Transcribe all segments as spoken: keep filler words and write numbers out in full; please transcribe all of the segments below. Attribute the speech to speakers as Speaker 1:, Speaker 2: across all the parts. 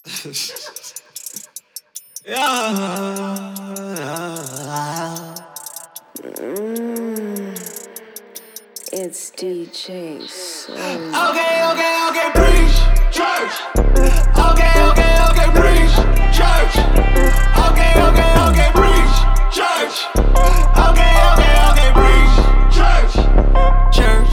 Speaker 1: Yeah.
Speaker 2: Mm, it's D J Soul.
Speaker 1: Okay, okay, okay, preach, church. Okay, okay, okay, preach, church. Okay, okay, okay, preach, church. Okay, okay, okay, preach, church. Church.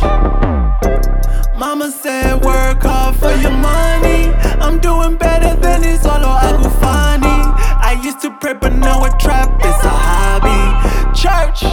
Speaker 1: Mama said work hard for your money. I'm doing better than this solo Agufani. I used to pray but now I trap, it's a hobby. Church,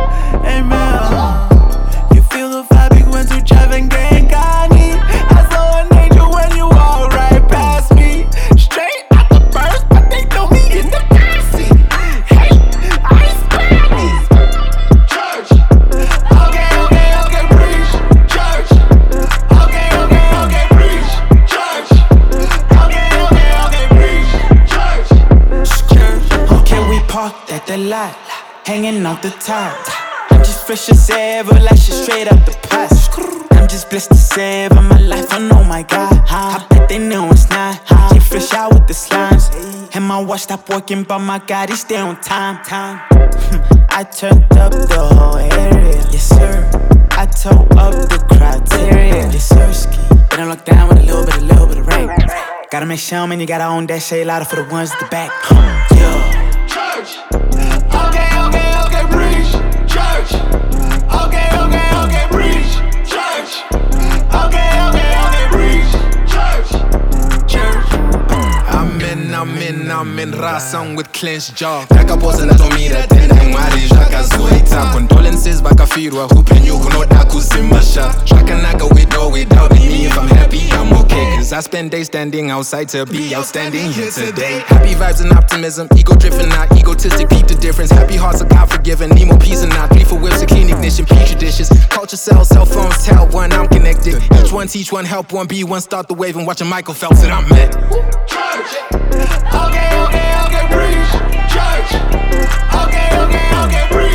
Speaker 1: amen. You feel the vibe, you went to drive and gang Gani. I saw an angel when you walked right past me. Straight out the burst, but they know me in the backseat. Hey, I Spanish. Church. Okay, okay, okay, preach. Church. Okay, okay, okay, preach. Church. Okay, okay, okay, preach. Church. Church.
Speaker 3: Okay, we parked at the lot, hanging out the top. I'm just fresh as ever, like shit straight up the pot. I'm just blessed to save in my life, I know my God. I bet they know it's not. Get fresh out with the slimes. And my watch stopped working, but my God, he stay on time. Time. I turned up the whole area, yes sir. I tore up the criteria, yes sir. Ski. Been locked down with a little bit, a little bit of rain. Gotta make sure, man, you gotta own that shade louder for the ones at the back. Yeah.
Speaker 1: Church. Okay, okay, okay, preach. Church. Okay, okay, okay, preach. Church. Okay, okay, okay, preach. Church. Church.
Speaker 4: I'm in, I'm in, I'm in ração with clenched jaw. Takaposa na tomira tenda ngwari jakazoita. Condolences bakafirwa hupenyuku no dakuzimasha. Shakanaga with or without me. If I'm happy, I'm okay. Cause I spend days standing outside to be outstanding here today. Happy vibes and optimism, ego driven, not egotistic. Peep the difference. Happy hearts are God forgiven. Need more peace and not three for whips, a clean ignition, petri dishes. Culture cells, cell phones, tell one I'm connected. Each one teach one, help one, be one, start the wave and watching Michael Phelps that I'm met.
Speaker 1: Church. Okay, okay, okay, preach. Church. Okay, okay, okay, preach.